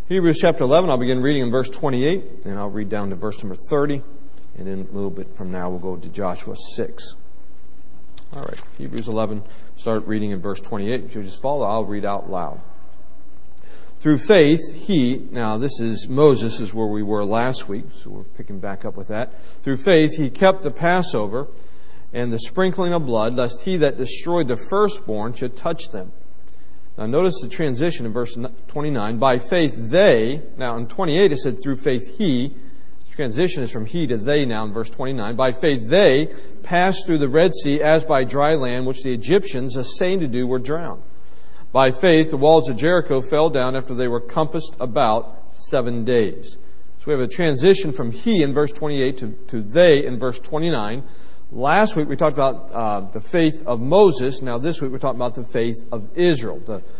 Hebrews chapter 11, I'll begin reading in verse 28, and I'll read down to verse number 30, and then a little bit from now we'll go to Joshua 6. All right, Hebrews 11, start reading in verse 28. If you just follow, I'll read out loud. Through faith, now this is Moses, is where we were last week, so we're picking back up with that. Through faith, he kept the Passover and the sprinkling of blood, lest he that destroyed the firstborn should touch them. Now notice the transition in verse 29. By faith they, now in 28 it said through faith he, the transition is from he to they now in verse 29. By faith they passed through the Red Sea as by dry land, which the Egyptians, assaying to do, were drowned. By faith the walls of Jericho fell down after they were compassed about 7 days. So we have a transition from he in verse 28 to they in verse 29. Last week we talked about the faith of Moses. Now this week we're talking about the faith of Israel,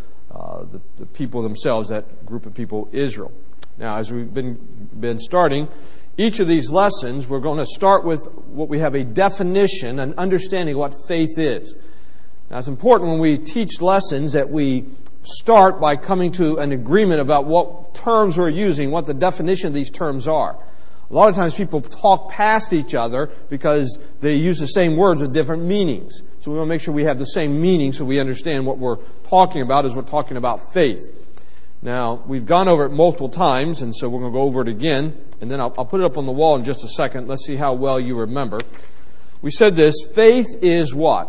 the people themselves, that group of people, Israel. Now as we've been starting each of these lessons, we're going to start with what we have a definition, an understanding of what faith is. Now it's important when we teach lessons that we start by coming to an agreement about what terms we're using, what the definition of these terms are. A lot of times people talk past each other because they use the same words with different meanings. So we want to make sure we have the same meaning so we understand what we're talking about as we're talking about faith. Now, we've gone over it multiple times, and so we're going to go over it again. And then I'll put it up on the wall in just a second. Let's see how well you remember. We said this, faith is what?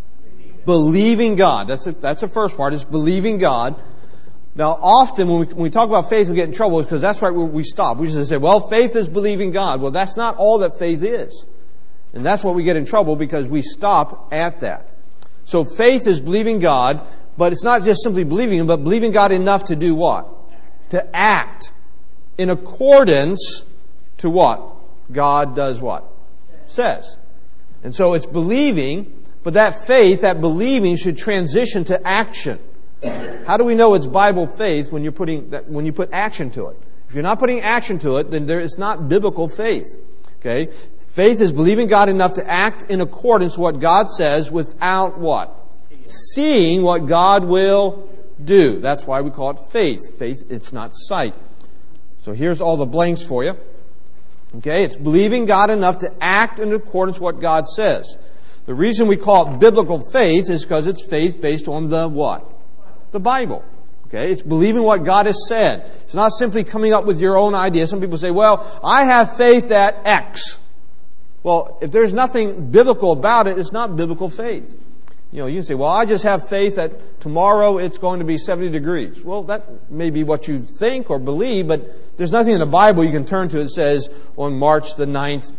Believing God. That's the first part, is believing God. Now, often when we talk about faith, we get in trouble because that's right where we stop. We just say, well, faith is believing God. Well, that's not all that faith is. And that's what we get in trouble because we stop at that. So faith is believing God, but it's not just simply believing Him, but believing God enough to do what? To act in accordance to what? God does what? Says. And so it's believing, but that faith, that believing should transition to action. How do we know it's Bible faith when you put action to it? If you're not putting action to it, then it's not biblical faith. Okay? Faith is believing God enough to act in accordance with what God says without what? Seeing what God will do. That's why we call it faith. Faith, it's not sight. So here's all the blanks for you. Okay? It's believing God enough to act in accordance with what God says. The reason we call it biblical faith is because it's faith based on the what? The Bible. Okay? It's believing what God has said. It's not simply coming up with your own idea. Some people say, well, I have faith that X. Well, if there's nothing biblical about it, it's not biblical faith. You can say, well, I just have faith that tomorrow it's going to be 70 degrees. Well, that may be what you think or believe, but there's nothing in the Bible you can turn to that says on March the 9th,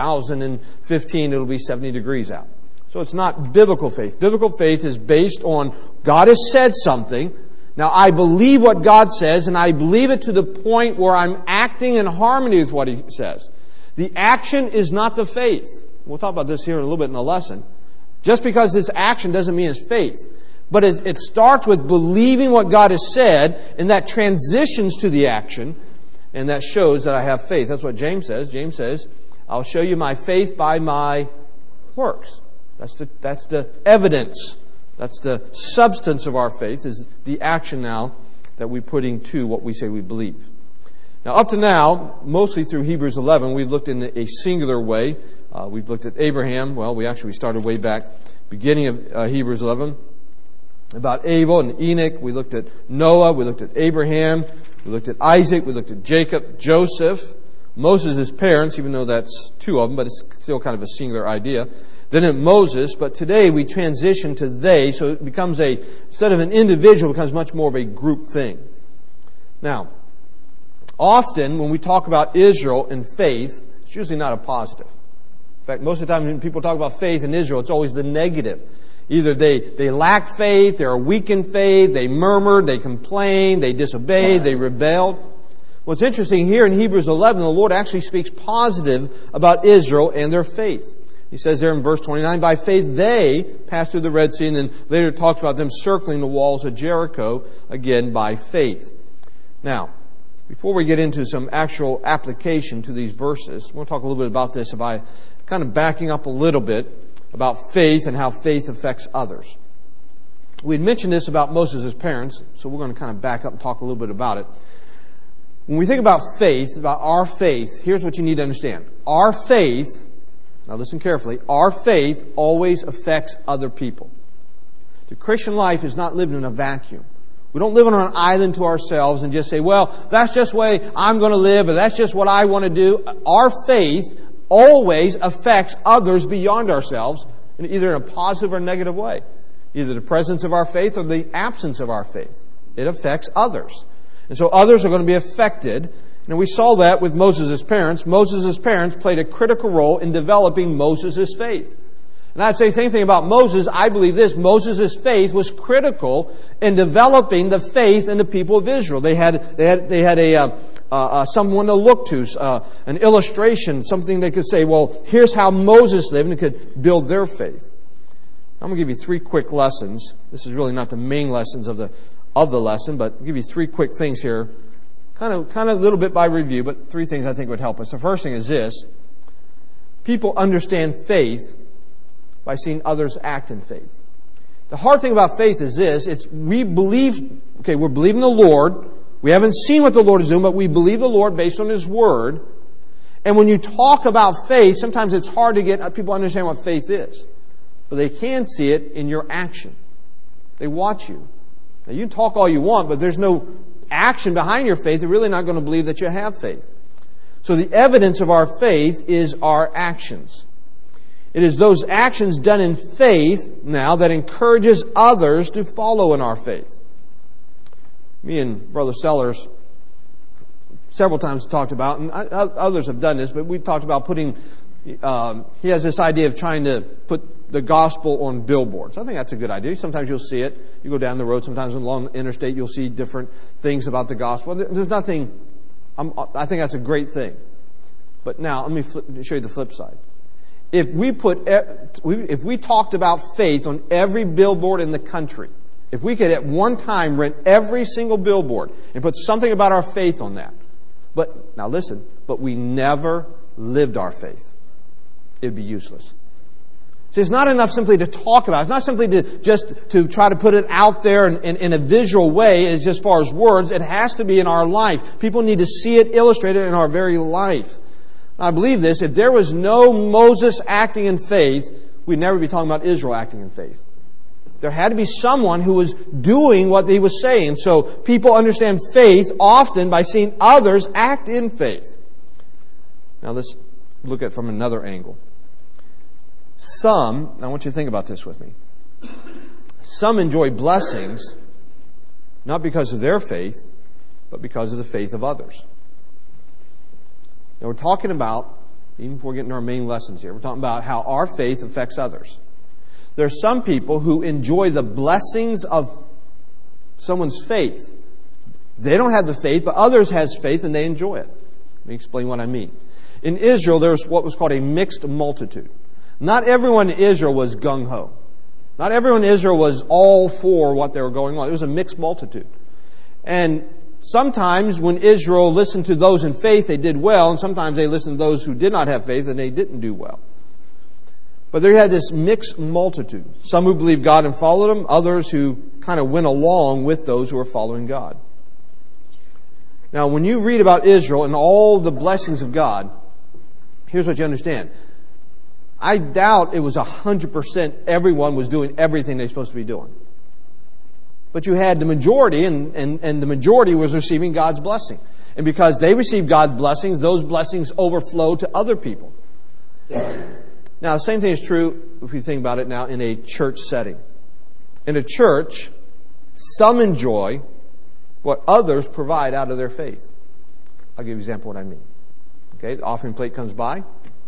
2015, it'll be 70 degrees out. So it's not biblical faith. Biblical faith is based on God has said something. Now I believe what God says, and I believe it to the point where I'm acting in harmony with what He says. The action is not the faith. We'll talk about this here in a little bit in the lesson. Just because it's action doesn't mean it's faith. But it starts with believing what God has said, and that transitions to the action, and that shows that I have faith. That's what James says. James says, I'll show you my faith by my works. That's the evidence. That's the substance of our faith, is the action now that we put into what we say we believe. Now, up to now, mostly through Hebrews 11, we've looked in a singular way. We've looked at Abraham. Well, we started way back, beginning of Hebrews 11, about Abel and Enoch. We looked at Noah. We looked at Abraham. We looked at Isaac. We looked at Jacob, Joseph, Moses' parents, even though that's two of them, but it's still kind of a singular idea. Then at Moses, but today we transition to they, so it becomes instead of an individual, it becomes much more of a group thing. Now, often when we talk about Israel and faith, it's usually not a positive. In fact, most of the time when people talk about faith in Israel, it's always the negative. Either they lacked faith, they're weak in faith, they murmured, they complained, they disobeyed, they rebelled. What's interesting here in Hebrews 11, the Lord actually speaks positive about Israel and their faith. He says there in verse 29, by faith they passed through the Red Sea, and then later it talks about them circling the walls of Jericho, again by faith. Now, before we get into some actual application to these verses, I want to talk a little bit about this by kind of backing up a little bit about faith and how faith affects others. We had mentioned this about Moses' parents, so we're going to kind of back up and talk a little bit about it. When we think about faith, about our faith, here's what you need to understand. Our faith, now listen carefully, our faith always affects other people. The Christian life is not lived in a vacuum. We don't live on an island to ourselves and just say, well, that's just the way I'm going to live, or that's just what I want to do. Our faith always affects others beyond ourselves, either in a positive or negative way. Either the presence of our faith or the absence of our faith. It affects others. And so others are going to be affected. And we saw that with Moses' parents. Moses' parents played a critical role in developing Moses' faith. And I'd say the same thing about Moses. I believe this. Moses' faith was critical in developing the faith in the people of Israel. They had someone to look to, an illustration, something they could say, well, here's how Moses lived, and it could build their faith. I'm going to give you 3 quick lessons. This is really not the main lessons of the lesson, but I'll give you 3 quick things here. Kind of a little bit by review, but 3 things I think would help us. The first thing is this. People understand faith by seeing others act in faith. The hard thing about faith is this. We're believing the Lord. We haven't seen what the Lord is doing, but we believe the Lord based on His Word. And when you talk about faith, sometimes it's hard to get people to understand what faith is. But they can see it in your action. They watch you. Now, you can talk all you want, but there's no action behind your faith. They're really not going to believe that you have faith. So the evidence of our faith is our actions. It is those actions done in faith now that encourages others to follow in our faith. Me and Brother Sellers several times talked about, and others have done this, but we talked about putting, he has this idea of trying to put the gospel on billboards. I think that's a good idea. Sometimes you'll see it. You go down the road, sometimes along the interstate, you'll see different things about the gospel. There's nothing, I think that's a great thing. But now, let me show you the flip side. If we talked about faith on every billboard in the country, if we could at one time rent every single billboard and put something about our faith on that, but now listen, but we never lived our faith, it'd be useless. See, it's not enough simply to talk about it. It's not simply to try to put it out there in a visual way as far as words. It has to be in our life. People need to see it illustrated in our very life. I believe this. If there was no Moses acting in faith, we'd never be talking about Israel acting in faith. There had to be someone who was doing what he was saying. So people understand faith often by seeing others act in faith. Now let's look at it from another angle. I want you to think about this with me. Some enjoy blessings not because of their faith, but because of the faith of others. Now we're talking about, even before getting to our main lessons here, we're talking about how our faith affects others. There are some people who enjoy the blessings of someone's faith. They don't have the faith, but others has faith and they enjoy it. Let me explain what I mean. In Israel, there's what was called a mixed multitude. Not everyone in Israel was gung-ho. Not everyone in Israel was all for what they were going on. It was a mixed multitude. And sometimes when Israel listened to those in faith, they did well, and sometimes they listened to those who did not have faith and they didn't do well. But they had this mixed multitude. Some who believed God and followed Him, others who kind of went along with those who were following God. Now, when you read about Israel and all the blessings of God, here's what you understand. I doubt it was 100% everyone was doing everything they're supposed to be doing. But you had the majority, and the majority was receiving God's blessing. And because they received God's blessings, those blessings overflow to other people. Now, the same thing is true, if you think about it now, in a church setting. In a church, some enjoy what others provide out of their faith. I'll give you an example of what I mean. Okay, the offering plate comes by.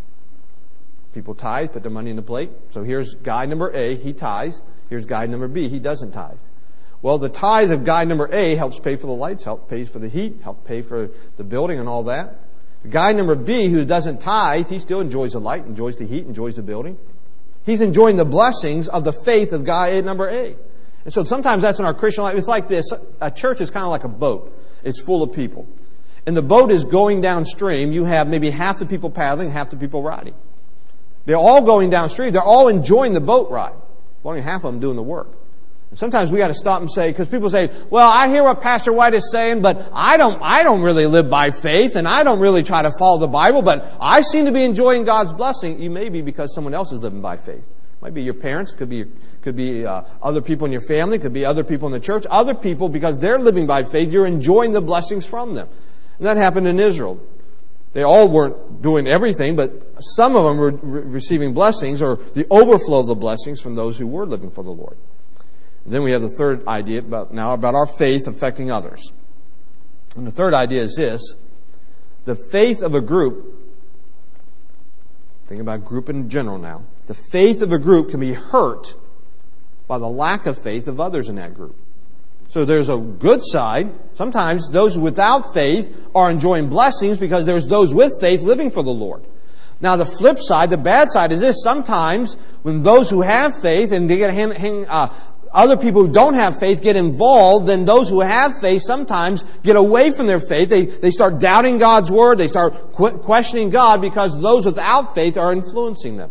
People tithe, put their money in the plate. So here's guy number A, he tithes. Here's guy number B, he doesn't tithe. Well, the tithe of guy number A helps pay for the lights, helps pay for the heat, helps pay for the building and all that. The guy number B who doesn't tithe, he still enjoys the light, enjoys the heat, enjoys the building. He's enjoying the blessings of the faith of guy number A. And so sometimes that's in our Christian life. It's like this. A church is kind of like a boat. It's full of people. And the boat is going downstream. You have maybe half the people paddling, half the people riding. They're all going downstream. They're all enjoying the boat ride. Only half of them doing the work. And sometimes we got to stop and say, because people say, well, I hear what Pastor White is saying, but I don't really live by faith, and I don't really try to follow the Bible, but I seem to be enjoying God's blessing. You may be because someone else is living by faith. It might be your parents, could be other people in your family, could be other people in the church, other people, because they're living by faith, you're enjoying the blessings from them. And that happened in Israel. They all weren't doing everything, but some of them were receiving blessings, or the overflow of the blessings from those who were living for the Lord. And then we have the third idea about our faith affecting others. And the third idea is this: the faith of a group, thinking about group in general now, the faith of a group can be hurt by the lack of faith of others in that group. So there's a good side. Sometimes those without faith are enjoying blessings because there's those with faith living for the Lord. Now the flip side, the bad side is this: sometimes when those who have faith and they get other people who don't have faith get involved, then those who have faith sometimes get away from their faith. They start doubting God's Word. They start questioning God because those without faith are influencing them.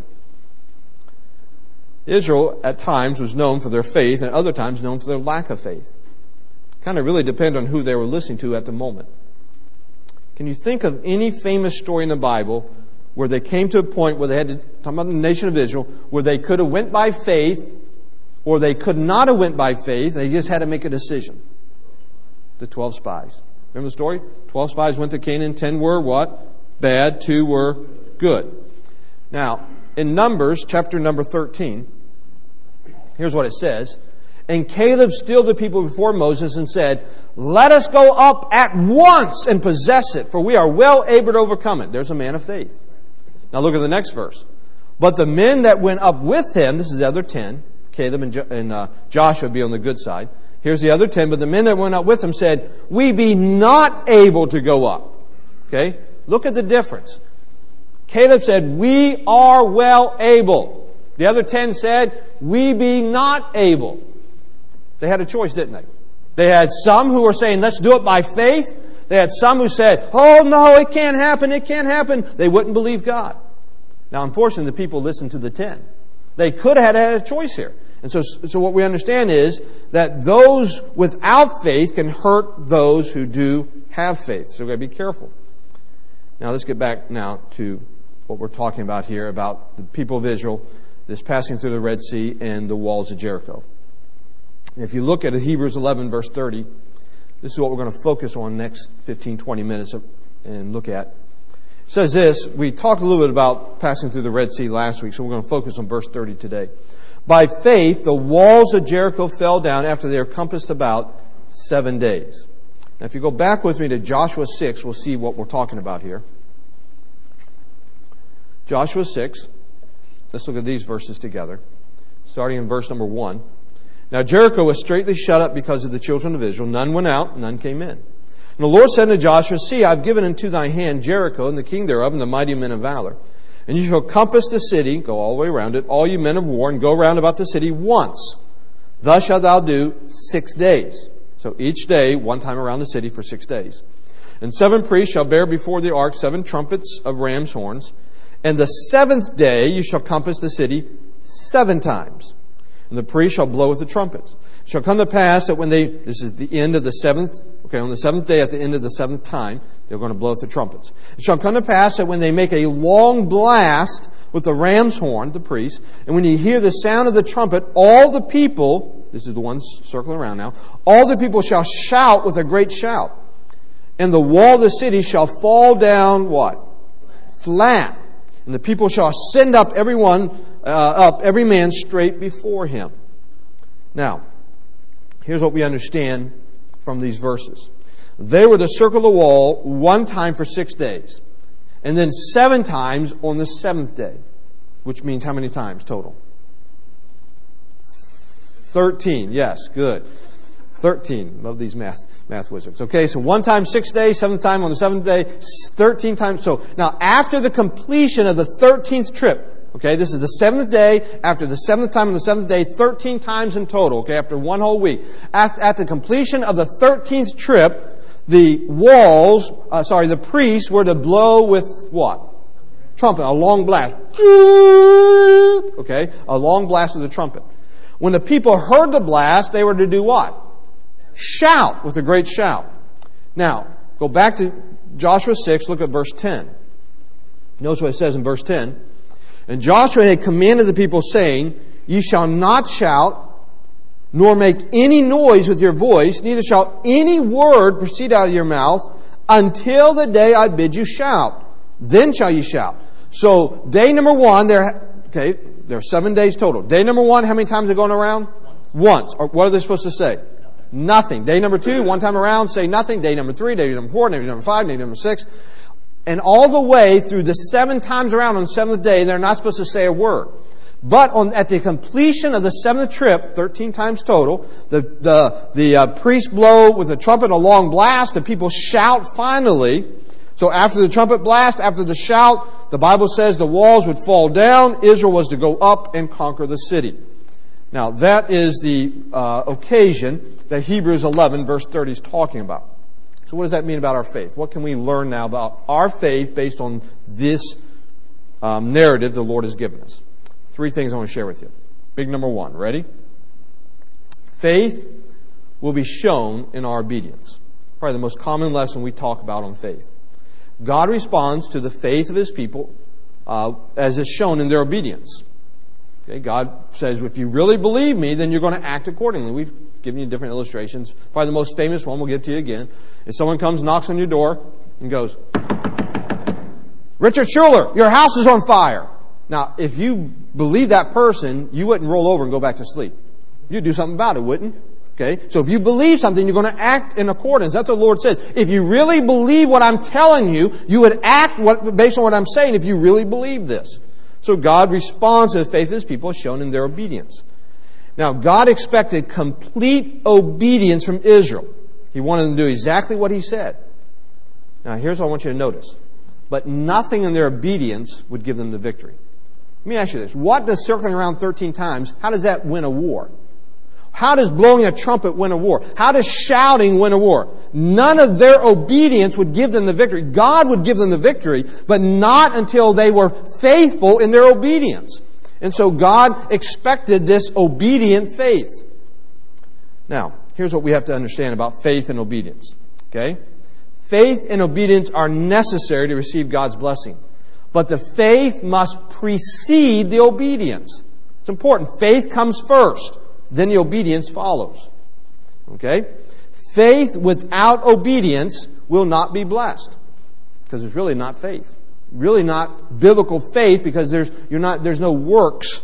Israel at times was known for their faith, and other times known for their lack of faith. Kind of really depended on who they were listening to at the moment. Can you think of any famous story in the Bible where they came to a point where they had to, talk about the nation of Israel, where they could have went by faith or they could not have went by faith, they just had to make a decision? The 12 spies. Remember the story? 12 spies went to Canaan, 10 were what? Bad, 2 were good. Now, in Numbers, chapter number 13, here's what it says. And Caleb stilled the people before Moses and said, "Let us go up at once and possess it, for we are well able to overcome it." There's a man of faith. Now look at the next verse. But the men that went up with him, this is the other 10, Caleb and Joshua be on the good side. Here's the other 10, but the men that went up with him said, "We be not able to go up." Okay? Look at the difference. Caleb said, "We are well able." The other 10 said, "We be not able." They had a choice, didn't they? They had some who were saying, "Let's do it by faith." They had some who said, "Oh no, it can't happen, it can't happen." They wouldn't believe God. Now, unfortunately, the people listened to the 10. They could have had a choice here. And so what we understand is that those without faith can hurt those who do have faith. So we've got to be careful. Now let's get back now to what we're talking about here, about the people of Israel, this passing through the Red Sea and the walls of Jericho. If you look at Hebrews 11, verse 30, this is what we're going to focus on next 15, 20 minutes and look at. It says this. We talked a little bit about passing through the Red Sea last week, so we're going to focus on verse 30 today. By faith, the walls of Jericho fell down after they were compassed about 7 days. Now, if you go back with me to Joshua 6, we'll see what we're talking about here. Joshua 6. Let's look at these verses together, starting in verse number 1. Now Jericho was straitly shut up because of the children of Israel. None went out, none came in. And the Lord said unto Joshua, "See, I have given into thy hand Jericho, and the king thereof, and the mighty men of valor. And you shall compass the city," go all the way around it, "all you men of war, and go round about the city once. Thus shalt thou do 6 days." So each day, one time around the city for 6 days. "And 7 priests shall bear before the ark 7 trumpets of ram's horns. And the 7th day you shall compass the city 7 times. And the priest shall blow with the trumpets. It shall come to pass that when this is the end of the 7th, on the 7th day at the end of the 7th time, they're going to blow with the trumpets. It shall come to pass that when they make a long blast with the ram's horn, the priest, and when you hear the sound of the trumpet, all the people," this is the ones circling around now, "all the people shall shout with a great shout. And the wall of the city shall fall down," what? "Flat. And the people shall send up every man straight before him." Now, here's what we understand from these verses. They were to circle the wall 1 time for 6 days. And then 7 times on the 7th day. Which means how many times total? 13. Yes, good. 13. Love these math wizards. Okay, so 1 time 6 days, 7th time on the 7th day, 13 times. So now after the completion of the 13th trip, okay, this is the 7th day, after the 7th time on the 7th day, 13 times in total, okay, after 1 whole week. At the completion of the 13th trip, the priests were to blow with what? Trumpet, a long blast. Okay, a long blast with a trumpet. When the people heard the blast, they were to do what? Shout with a great shout. Now, go back to Joshua 6, look at verse 10. Notice what it says in verse 10. And Joshua had commanded the people, saying, Ye shall not shout, nor make any noise with your voice, neither shall any word proceed out of your mouth, until the day I bid you shout. Then shall you shout. So, day number one, there are 7 days total. Day number one, how many times are they going around? Once. Or what are they supposed to say? Nothing. Day number two, one time around, say nothing. Day number three, day number four, day number five, day number six. And all the way through the 7 times around on the seventh day, they're not supposed to say a word. But at the completion of the seventh trip, 13 times total, the priest blow with a trumpet a long blast, the people shout finally. So after the trumpet blast, after the shout, the Bible says the walls would fall down, Israel was to go up and conquer the city. Now that is the occasion that Hebrews 11 verse 30 is talking about. So what does that mean about our faith? What can we learn now about our faith based on this narrative the Lord has given us? 3 things I want to share with you. Big number 1. Ready? Faith will be shown in our obedience. Probably the most common lesson we talk about on faith. God responds to the faith of His people as is shown in their obedience. Okay, God says, if you really believe me, then you're going to act accordingly. We've given you different illustrations. Probably the most famous one we'll give to you again. If someone comes, knocks on your door, and goes, Richard Schuller, your house is on fire. Now, if you believe that person, you wouldn't roll over and go back to sleep. You'd do something about it, wouldn't you? Okay? So if you believe something, you're going to act in accordance. That's what the Lord says. If you really believe what I'm telling you, you would act based on what I'm saying if you really believe this. So God responds to the faith of His people as shown in their obedience. Now, God expected complete obedience from Israel. He wanted them to do exactly what He said. Now, here's what I want you to notice. But nothing in their obedience would give them the victory. Let me ask you this. What does circling around 13 times, how does that win a war? How does blowing a trumpet win a war? How does shouting win a war? None of their obedience would give them the victory. God would give them the victory, but not until they were faithful in their obedience. And so God expected this obedient faith. Now, here's what we have to understand about faith and obedience. Okay? Faith and obedience are necessary to receive God's blessing. But the faith must precede the obedience. It's important. Faith comes first. Then the obedience follows. Okay? Faith without obedience will not be blessed. Because it's really not faith. Really not biblical faith because there's no works.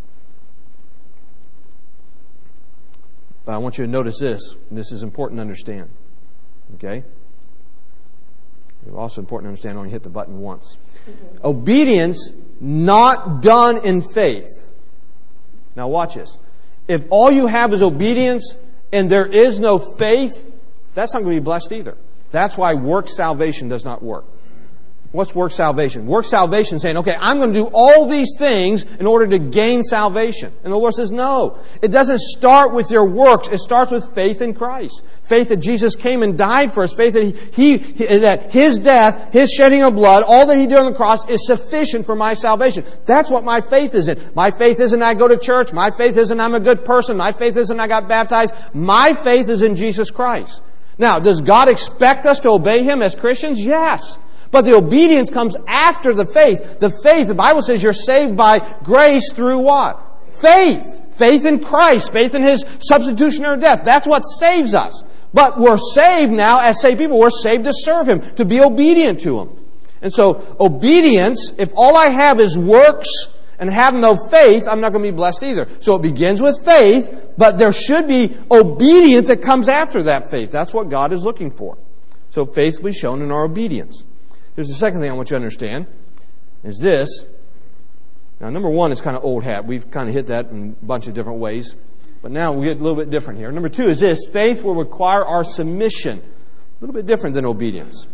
But I want you to notice this. And this is important to understand. Okay? It's also important to understand only hit the button once. Obedience not done in faith. Now watch this. If all you have is obedience and there is no faith, that's not going to be blessed either. That's why work salvation does not work. What's work salvation? Work salvation is saying, okay, I'm going to do all these things in order to gain salvation. And the Lord says, no. It doesn't start with your works. It starts with faith in Christ. Faith that Jesus came and died for us. Faith that that His death, His shedding of blood, all that He did on the cross is sufficient for my salvation. That's what my faith is in. My faith isn't I go to church. My faith isn't I'm a good person. My faith isn't I got baptized. My faith is in Jesus Christ. Now, does God expect us to obey Him as Christians? Yes. But the obedience comes after the faith. The faith, the Bible says you're saved by grace through what? Faith. Faith in Christ. Faith in His substitutionary death. That's what saves us. But we're saved now, as saved people, we're saved to serve Him, to be obedient to Him. And so, obedience, if all I have is works and have no faith, I'm not going to be blessed either. So it begins with faith, but there should be obedience that comes after that faith. That's what God is looking for. So faith will be shown in our obedience. There's the second thing I want you to understand, is this. Now, number 1 is kind of old hat. We've kind of hit that in a bunch of different ways. But now we get a little bit different here. Number 2 is this. Faith will require our submission. A little bit different than obedience.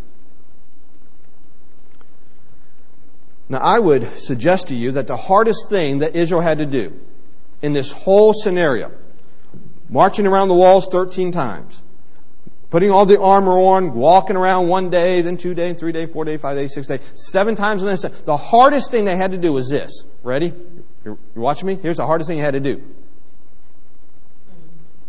Now, I would suggest to you that the hardest thing that Israel had to do in this whole scenario, marching around the walls 13 times, putting all the armor on, walking around 1 day, then 2 days, 3 days, 4 days, 5 days, 6 days, 7 times on this. The hardest thing they had to do was this. Ready? You're watching me? Here's the hardest thing they had to do.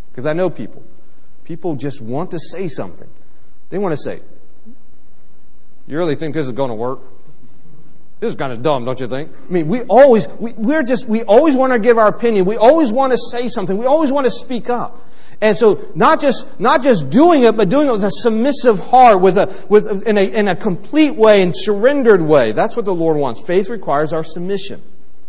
Because I know people. People just want to say something. They want to say, you really think this is going to work? This is kind of dumb, don't you think? I mean, we always want to give our opinion. We always want to say something. We always want to speak up. And so, not just doing it, but doing it with a submissive heart, in a complete way and surrendered way. That's what the Lord wants. Faith requires our submission.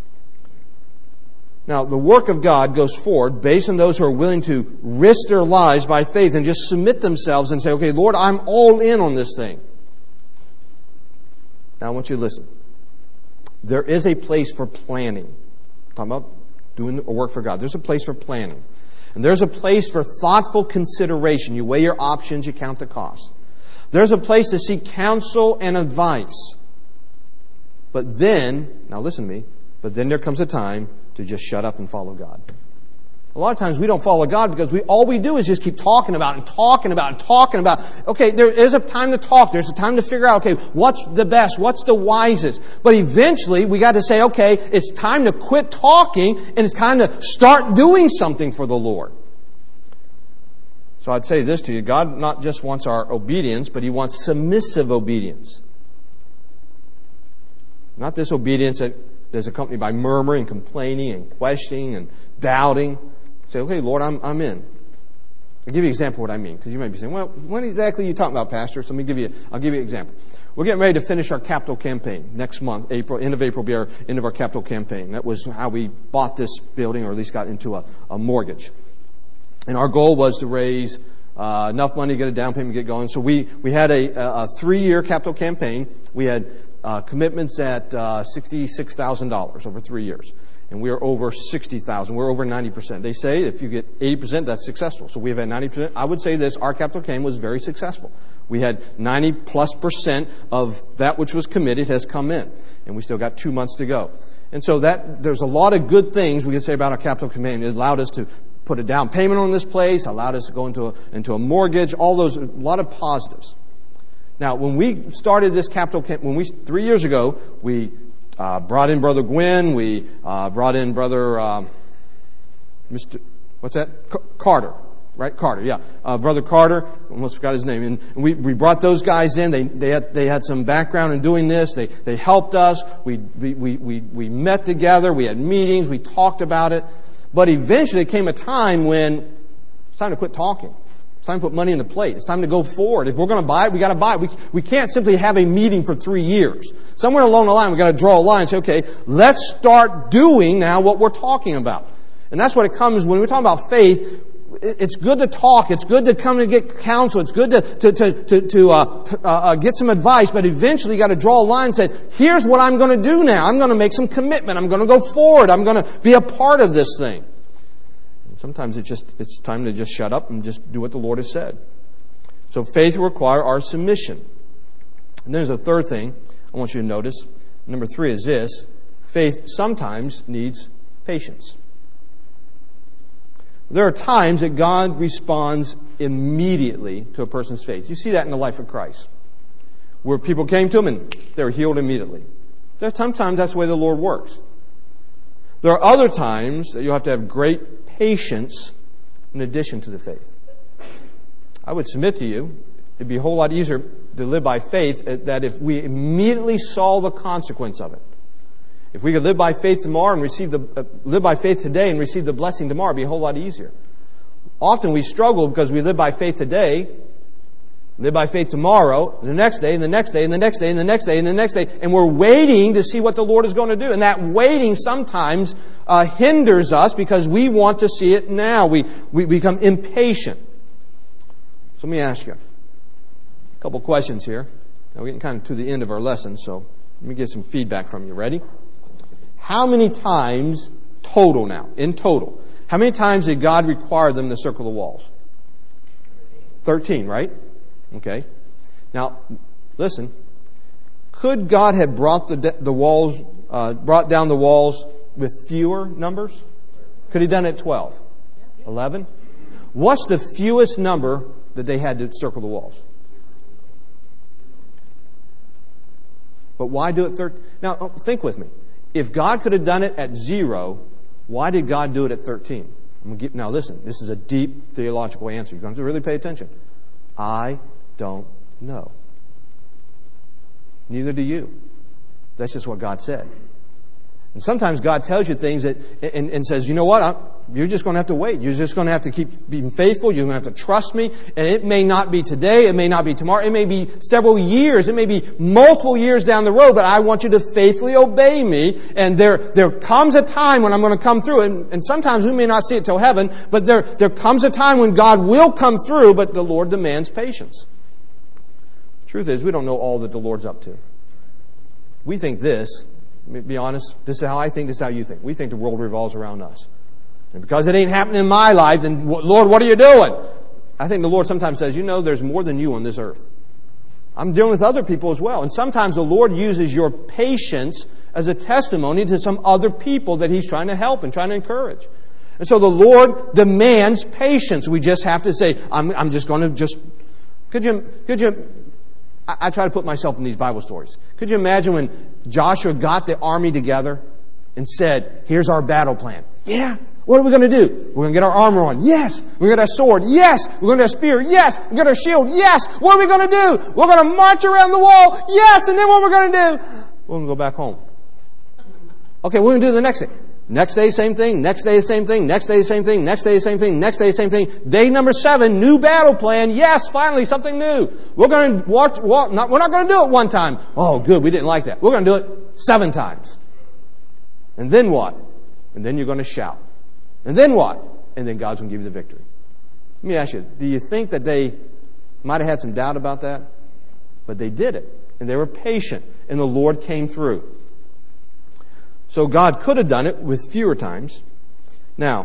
Now, the work of God goes forward based on those who are willing to risk their lives by faith and just submit themselves and say, okay, Lord, I'm all in on this thing. Now, I want you to listen. There is a place for planning. I'm talking about doing a work for God. There's a place for planning. And there's a place for thoughtful consideration. You weigh your options, you count the cost. There's a place to seek counsel and advice. But then, now listen to me, but then there comes a time to just shut up and follow God. A lot of times we don't follow God because all we do is just keep talking about and talking about and talking about. Okay, there is a time to talk. There's a time to figure out, okay, what's the best? What's the wisest? But eventually we got to say, okay, it's time to quit talking and it's time to start doing something for the Lord. So I'd say this to you. God not just wants our obedience, but He wants submissive obedience. Not this obedience that is accompanied by murmuring, complaining, and questioning, and doubting. Say, okay, Lord, I'm in. I'll give you an example of what I mean, because you may be saying, well, what exactly are you talking about, Pastor? So I'll give you an example. We're getting ready to finish our capital campaign next month. End of April will be our end of our capital campaign. That was how we bought this building, or at least got into a mortgage. And our goal was to raise enough money to get a down payment, get going. So we had a 3-year capital campaign. We had commitments at $66,000 over 3 years. And we are over 60,000. We're over 90%. They say if you get 80%, that's successful. So we've had 90%. I would say this, our capital campaign was very successful. We had 90+% of that which was committed has come in. And we still got 2 months to go. And so there's a lot of good things we can say about our capital campaign. It allowed us to put a down payment on this place, allowed us to go into a mortgage, all those, a lot of positives. Now, when we started this capital campaign, 3 years ago, we brought in Brother Gwynn. We brought in Brother Carter, right? Carter, yeah. Brother Carter, almost forgot his name. And we brought those guys in. They had some background in doing this. They helped us. We met together. We had meetings. We talked about it. But eventually, there came a time when it's time to quit talking. It's time to put money in the plate. It's time to go forward. If we're going to buy it, we got to buy it. We can't simply have a meeting for 3 years. Somewhere along the line, we got to draw a line and say, okay, let's start doing now what we're talking about. And that's what it comes when we talk about faith. It's good to talk. It's good to come and get counsel. It's good to get some advice. But eventually, you got to draw a line and say, here's what I'm going to do now. I'm going to make some commitment. I'm going to go forward. I'm going to be a part of this thing. Sometimes it's time to just shut up and just do what the Lord has said. So faith will require our submission. And there's a third thing I want you to notice. Number 3 is this. Faith sometimes needs patience. There are times that God responds immediately to a person's faith. You see that in the life of Christ, where people came to Him and they were healed immediately. Sometimes that's the way the Lord works. There are other times that you'll have to have great patience in addition to the faith. I would submit to you, it'd be a whole lot easier to live by faith that if we immediately saw the consequence of it. If we could live by faith tomorrow and live by faith today and receive the blessing tomorrow, it'd be a whole lot easier. Often we struggle because we live by faith today, live by faith tomorrow, the next day, and the next day, and the next day, and the next day, and the next day, and we're waiting to see what the Lord is going to do. And that waiting sometimes hinders us because we want to see it now. We become impatient. So let me ask you a couple questions here. Now we're getting kind of to the end of our lesson, so let me get some feedback from you. Ready? How many times in total, how many times did God require them to circle the walls? 13, right? Okay. Now, listen. Could God have brought down the walls with fewer numbers? Could He have done it at 12? 11? What's the fewest number that they had to circle the walls? But why do it 13? Now, think with me. If God could have done it at 0, why did God do it at 13? Now listen, this is a deep theological answer. You're going to really pay attention. I don't know. Neither do you. That's just what God said. And sometimes God tells you things and says, you know what? You're just going to have to wait. You're just going to have to keep being faithful. You're going to have to trust me. And it may not be today. It may not be tomorrow. It may be several years. It may be multiple years down the road. But I want you to faithfully obey me. And there comes a time when I'm going to come through. And sometimes we may not see it till heaven. But there comes a time when God will come through. But the Lord demands patience. The truth is, we don't know all that the Lord's up to. We think this. Be honest, this is how I think, this is how you think. We think the world revolves around us. And because it ain't happening in my life, then Lord, what are you doing? I think the Lord sometimes says, you know, there's more than you on this earth. I'm dealing with other people as well. And sometimes the Lord uses your patience as a testimony to some other people that He's trying to help and trying to encourage. And so the Lord demands patience. We just have to say, I'm just going to could you I try to put myself in these Bible stories. Could you imagine when Joshua got the army together and said, here's our battle plan? Yeah. What are we going to do? We're going to get our armor on. Yes. We're going to have a sword. Yes. We're going to have a spear. Yes. We're going to have a shield. Yes. What are we going to do? We're going to march around the wall. Yes. And then what we're going to do? We're going to go back home. Okay, what are we going to do the next day? Next day, same thing. Next day, same thing. Next day, same thing. Next day, same thing. Next day, same thing. Day number 7, new battle plan. Yes, finally, something new. We're going to we're not going to do it one time. Oh, good, we didn't like that. We're going to do it 7 times. And then what? And then you're going to shout. And then what? And then God's going to give you the victory. Let me ask you, do you think that they might have had some doubt about that? But they did it. And they were patient. And the Lord came through. So God could have done it with fewer times. Now,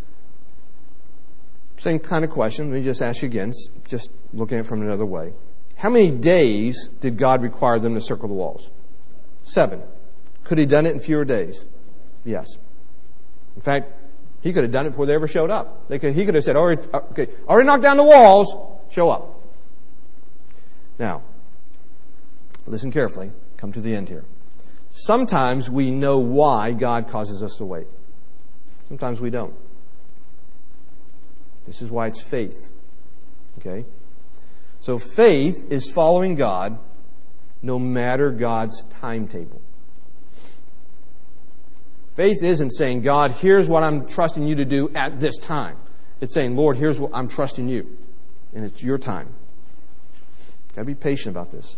same kind of question. Let me just ask you again, just looking at it from another way. How many days did God require them to circle the walls? 7. Could He have done it in fewer days? Yes. In fact, He could have done it before they ever showed up. He could have said, already knocked down the walls, show up. Now, listen carefully. Come to the end here. Sometimes we know why God causes us to wait. Sometimes we don't. This is why it's faith. Okay? So faith is following God no matter God's timetable. Faith isn't saying, God, here's what I'm trusting you to do at this time. It's saying, Lord, here's what I'm trusting you. And it's your time. Got to be patient about this.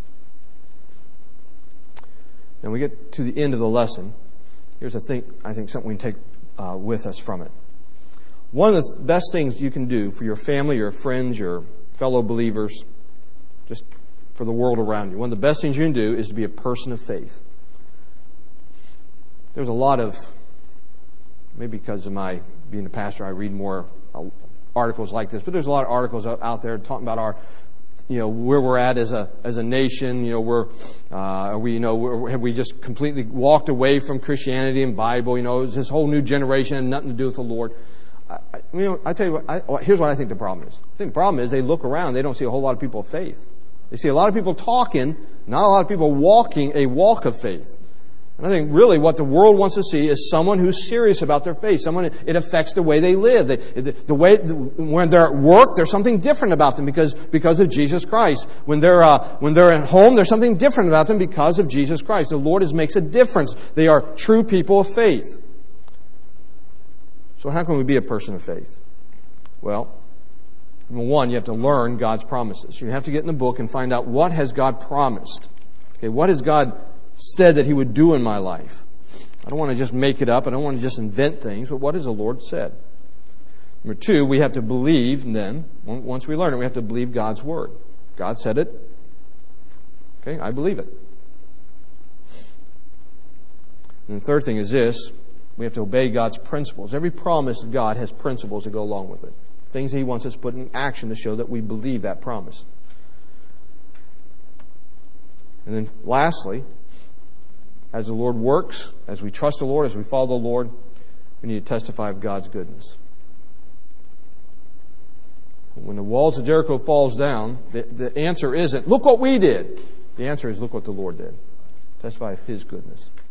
And we get to the end of the lesson. Here's I think something we can take with us from it. One of the best things you can do for your family, your friends, your fellow believers, just for the world around you, one of the best things you can do is to be a person of faith. There's a lot of, maybe because of my being a pastor, I read more articles like this, but there's a lot of articles out there talking about our, where we're at as a nation. Have we just completely walked away from Christianity and Bible? It's this whole new generation and nothing to do with the Lord. I tell you what, here's what I think the problem is. I think the problem is they look around, they don't see a whole lot of people of faith. They see a lot of people talking, not a lot of people walking a walk of faith. And I think really what the world wants to see is someone who's serious about their faith. Someone, it affects the way they live. When they're at work, there's something different about them because of Jesus Christ. When they're at home, there's something different about them because of Jesus Christ. The Lord makes a difference. They are true people of faith. So how can we be a person of faith? Well, number one, you have to learn God's promises. You have to get in the book and find out what has God promised. Okay, what has God said that He would do in my life? I don't want to just make it up. I don't want to just invent things. But what has the Lord said? Number two, we have to believe, and then, once we learn it, we have to believe God's Word. God said it. Okay, I believe it. And the third thing is this. We have to obey God's principles. Every promise of God has principles that go along with it. Things He wants us to put in action to show that we believe that promise. And then lastly, as the Lord works, as we trust the Lord, as we follow the Lord, we need to testify of God's goodness. When the walls of Jericho falls down, the answer isn't, look what we did. The answer is, look what the Lord did. Testify of His goodness.